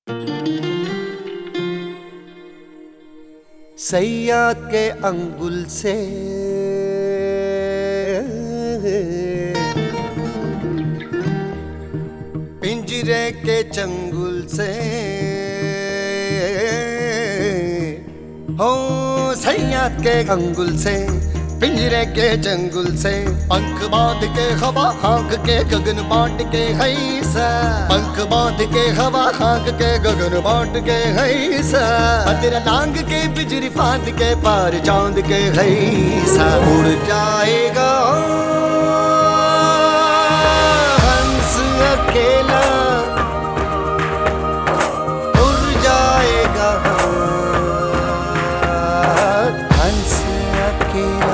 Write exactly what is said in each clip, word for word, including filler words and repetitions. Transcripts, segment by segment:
सैयद के अंगुल से पिंजरे के चंगुल से हो सैयद के अंगुल से पिंजरे के चंगुल से पंख बांध के हवा हाँक के गगन बांट के हैसा पंख बांध के हवा हाँक के गगन बांट के हैसा अदर लांग के बिजली फांद के पार चांद के हैसा उड़ जाएगा हंस अकेला उड़ जाएगा हंस अकेला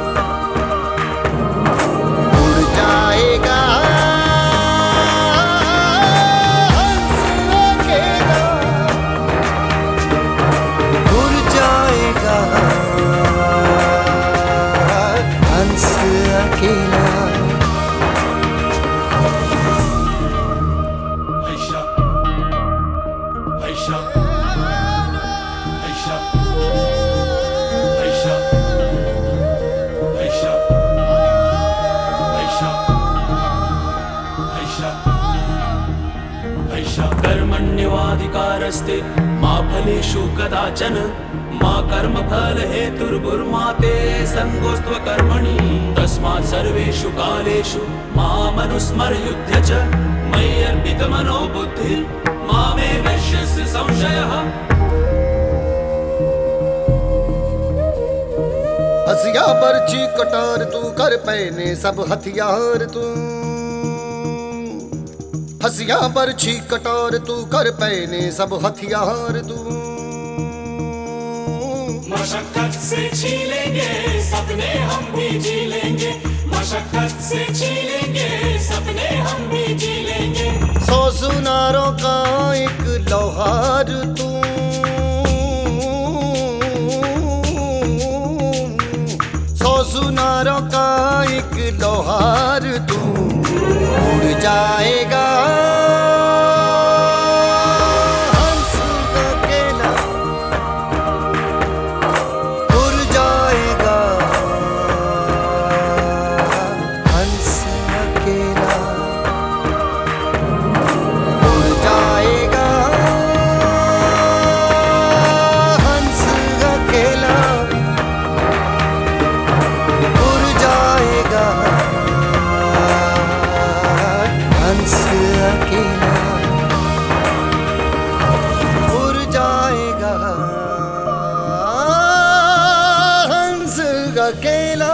कर्मण्यवाधिकारस्ते मा फलेषु कदाचन मा कर्मफल हेतुर्भुर्मा ते संगोऽस्त्व कर्मणि तस्मात् सर्वेषु कालेषु मामनुस्मरयुध्य च मयि अर्पितमनो बुद्धिर् मामे वैश्यस्य संशयः। हसिया बरछी कटार तू कर पहने सब हथियार तू हसिया बरछी कटार तू कर पहने सब हथियार तू मशक्कत से छीलेंगे सपने हम भी जी लेंगे मशक्कत से छीलेंगे सपने हम भी जी लेंगे। सौ सुनारों का एक लोहार तू सौ सुनारों का एक लोहार तू उड़ जाएगा हंस अकेला उड़ जाएगा हंस अकेला उड़ जाएगा हंस अकेला उड़ जाएगा हंस अकेला उड़ जाएगा हंस अकेला।